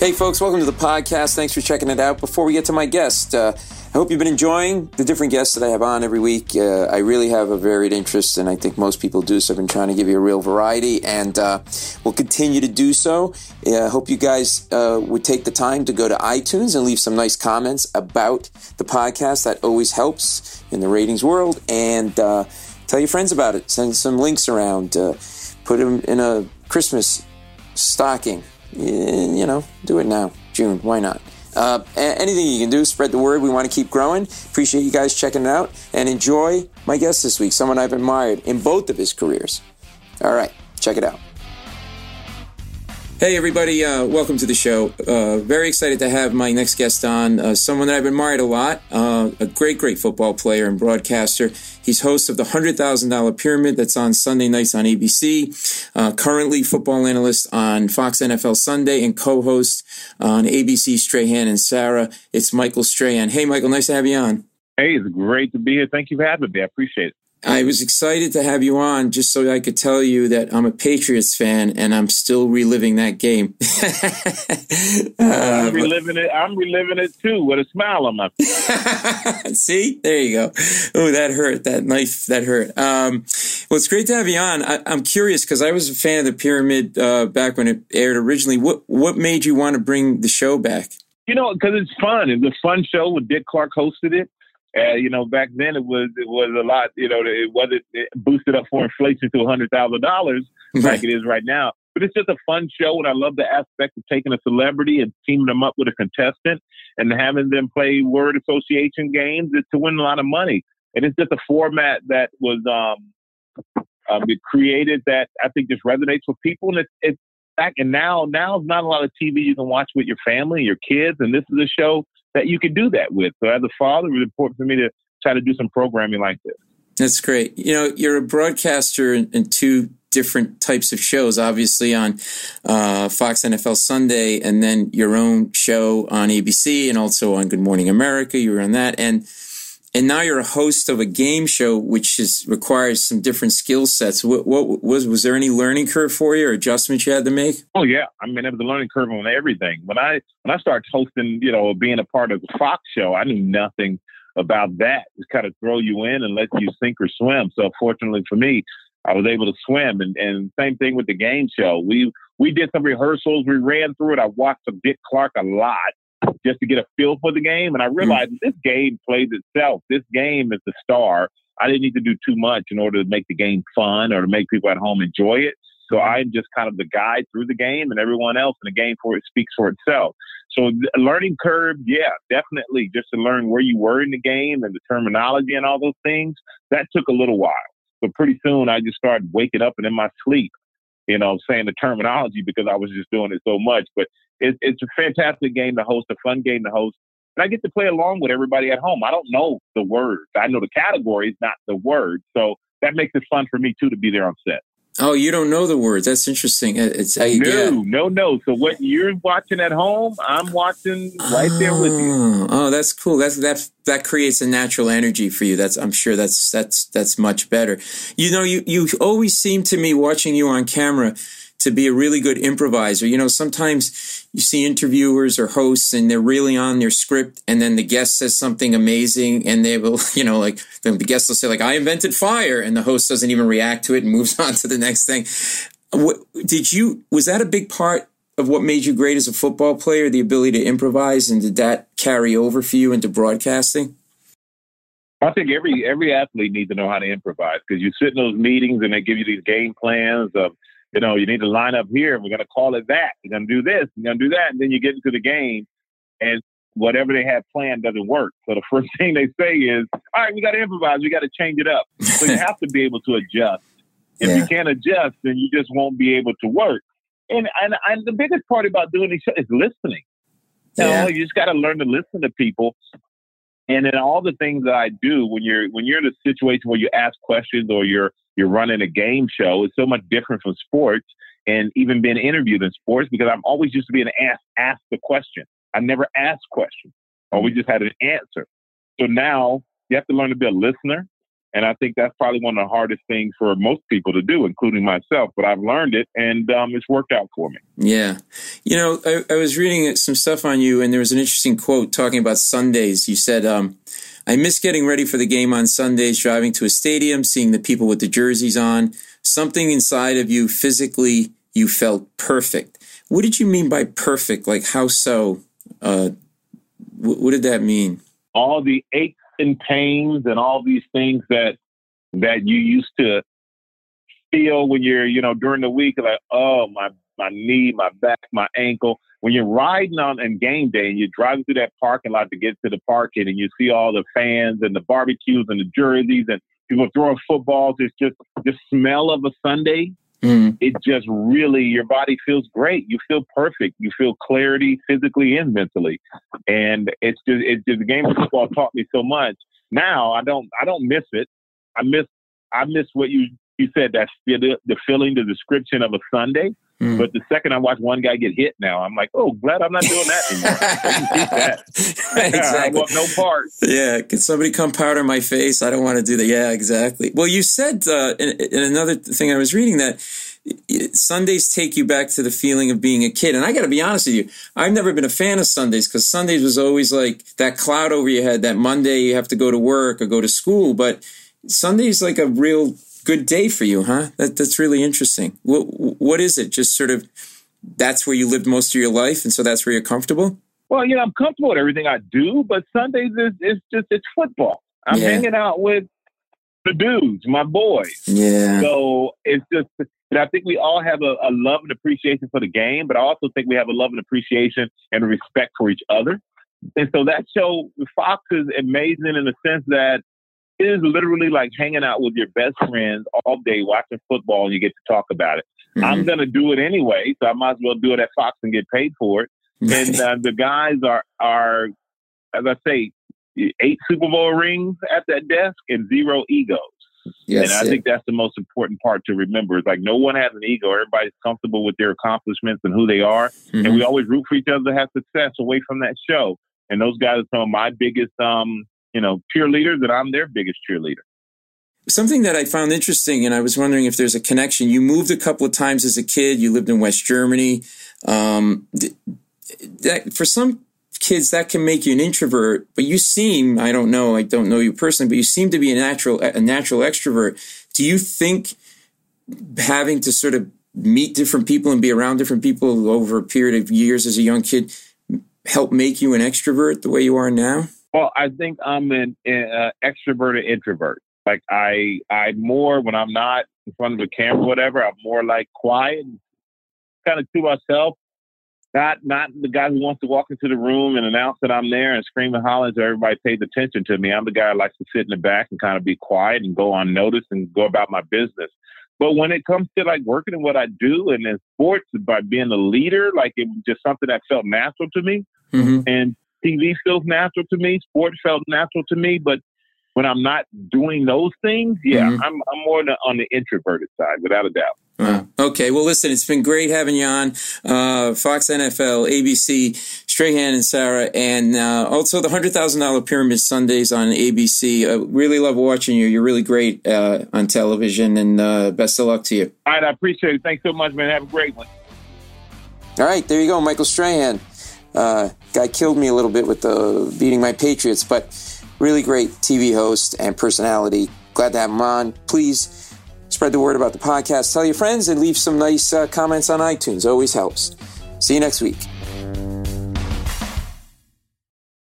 Hey folks, welcome to the podcast. Thanks for checking it out. Before we get to my guest, I hope you've been enjoying the different guests that I have on every week. I really have a varied interest, and I think most people do, so I've been trying to give you a real variety, and we'll continue to do so. I hope you guys would take the time to go to iTunes and leave some nice comments about the podcast. That always helps in the ratings world, and tell your friends about it. Send some links around. Put them in a Christmas stocking. You know, do it now. June, why not? Anything you can do, spread the word. We want to keep growing. Appreciate you guys checking it out. And enjoy my guest this week, someone I've admired in both of his careers. All right, check it out. Hey, everybody. Welcome to the show. Very excited to have my next guest on, someone that I've admired a lot, a great football player and broadcaster. He's host of the $100,000 Pyramid that's on Sunday nights on ABC, currently football analyst on Fox NFL Sunday and co-host on ABC Strahan and Sarah. It's Michael Strahan. Hey, Michael, nice to have you on. Hey, it's great to be here. Thank you for having me. I appreciate it. I was excited to have you on just so I could tell you that I'm a Patriots fan and I'm still reliving that game. I'm reliving it too with a smile on my face. See? There you go. Oh, that hurt. That knife, that hurt. Well, it's great to have you on. I'm curious because I was a fan of the Pyramid back when it aired originally. What made you want to bring the show back? You know, because it's fun. It's a fun show when Dick Clark hosted it. You know, back then it was a lot. You know, it boosted up for inflation to $100,000 like it is right now. But it's just a fun show, and I love the aspect of taking a celebrity and teaming them up with a contestant and having them play word association games to win a lot of money. And it's just a format that was created that I think just resonates with people. And it's back, and now's not a lot of TV you can watch with your family, your kids, and this is a show that you can do that with. So as a father, it was important for me to try to do some programming like this. That's great. You know, you're a broadcaster in two different types of shows, obviously on Fox NFL Sunday and then your own show on ABC and also on Good Morning America. You were on that. And now you're a host of a game show, which requires some different skill sets. What was there any learning curve for you or adjustments you had to make? Oh yeah, I mean, there was a learning curve on everything. When I started hosting, you know, being a part of the Fox show, I knew nothing about that. Just kind of throw you in and let you sink or swim. So fortunately for me, I was able to swim. And same thing with the game show. We did some rehearsals. We ran through it. I watched Dick Clark a lot, just to get a feel for the game. And I realized this game plays itself. This game is the star. I didn't need to do too much in order to make the game fun or to make people at home enjoy it. So I'm just kind of the guide through the game, and everyone else in the game speaks for itself. So a learning curve, yeah, definitely. Just to learn where you were in the game and the terminology and all those things, that took a little while. But pretty soon I just started waking up and in my sleep, you know, saying the terminology because I was just doing it so much. But it's a fantastic game to host, a fun game to host. And I get to play along with everybody at home. I don't know the words. I know the categories, not the words. So that makes it fun for me, too, to be there on set. Oh, you don't know the words. That's interesting. No. So what you're watching at home, I'm watching right there with you. Oh, that's cool. That creates a natural energy for you. I'm sure that's much better. You know, you always seem to me watching you on camera to be a really good improviser. You know, sometimes you see interviewers or hosts and they're really on their script and then the guest says something amazing and they will, you know, like the guest will say like, I invented fire, and the host doesn't even react to it and moves on to the next thing. Was that a big part of what made you great as a football player, the ability to improvise, and did that carry over for you into broadcasting? I think every athlete needs to know how to improvise, because you sit in those meetings and they give you these game plans of, you know, you need to line up here. We're going to call it that. You're going to do this. You're going to do that. And then you get into the game and whatever they have planned doesn't work. So the first thing they say is, all right, we got to improvise. We got to change it up. So you have to be able to adjust. If you can't adjust, then you just won't be able to work. And the biggest part about doing these shows is listening. You know, you just got to learn to listen to people. And in all the things that I do, when you're in a situation where you ask questions or you're running a game show, it's so much different from sports and even being interviewed in sports, because I'm always used to being asked the question. I never asked questions. Always just had an answer. So now you have to learn to be a listener And I think that's probably one of the hardest things for most people to do, including myself. But I've learned it, and it's worked out for me. Yeah. You know, I was reading some stuff on you, and there was an interesting quote talking about Sundays. You said, I miss getting ready for the game on Sundays, driving to a stadium, seeing the people with the jerseys on. Something inside of you, physically, you felt perfect. What did you mean by perfect? Like, how so? What did that mean? All the aches and pains and all these things that you used to feel when you're, during the week, like, oh, my knee, my back, my ankle. When you're riding on game day and you're driving through that parking lot to get to the parking and you see all the fans and the barbecues and the jerseys and people throwing footballs, it's just the smell of a Sunday. It just really, your body feels great. You feel perfect. You feel clarity physically and mentally. And it's just the game of football taught me so much. Now I don't miss it. I miss what you said, that's the feeling, the description of a Sunday. But the second I watch one guy get hit now, I'm like, oh, glad I'm not doing that anymore. I can keep that. Exactly. I want no part. Yeah. Can somebody come powder my face? I don't want to do that. Yeah, exactly. Well, you said in another thing I was reading that Sundays take you back to the feeling of being a kid. And I got to be honest with you, I've never been a fan of Sundays because Sundays was always like that cloud over your head, that Monday you have to go to work or go to school. But Sunday's like a real good day for you, huh? That's really interesting. What is it? Just sort of that's where you lived most of your life, and so that's where you're comfortable? Well, I'm comfortable with everything I do, but Sundays it's football. I'm hanging out with the dudes, my boys. Yeah. So it's just, and I think we all have a love and appreciation for the game, but I also think we have a love and appreciation and a respect for each other. And so that show, Fox, is amazing in the sense that it is literally like hanging out with your best friends all day, watching football, and you get to talk about it. I'm going to do it anyway, so I might as well do it at Fox and get paid for it. And the guys are, as I say, 8 Super Bowl rings at that desk and 0 egos. Yes, and I think that's the most important part to remember. It's like no one has an ego. Everybody's comfortable with their accomplishments and who they are. And we always root for each other to have success away from that show. And those guys are some of my biggest cheerleaders, and I'm their biggest cheerleader. Something that I found interesting, and I was wondering if there's a connection. You moved a couple of times as a kid. You lived in West Germany. That for some kids, that can make you an introvert, but you seem, I don't know you personally, but you seem to be a natural extrovert. Do you think having to sort of meet different people and be around different people over a period of years as a young kid helped make you an extrovert the way you are now? Well, I think I'm an extroverted introvert. Like I more, when I'm not in front of the camera or whatever, I'm more like quiet, kind of to myself. Not the guy who wants to walk into the room and announce that I'm there and scream and holler so everybody pays attention to me. I'm the guy who likes to sit in the back and kind of be quiet and go unnoticed and go about my business. But when it comes to like working in what I do and in sports, by being a leader, like it was just something that felt natural to me. And TV feels natural to me. Sports felt natural to me. But when I'm not doing those things, I'm more on the introverted side, without a doubt. Okay. Well, listen, it's been great having you on. Fox NFL, ABC, Strahan and Sarah, and also the $100,000 Pyramid Sundays on ABC. I really love watching you. You're really great on television, and best of luck to you. All right. I appreciate it. Thanks so much, man. Have a great one. All right. There you go. Michael Strahan. Guy killed me a little bit with the beating my Patriots, but really great TV host and personality. Glad to have him on. Please spread the word about the podcast. Tell your friends and leave some nice comments on iTunes. Always helps. See you next week.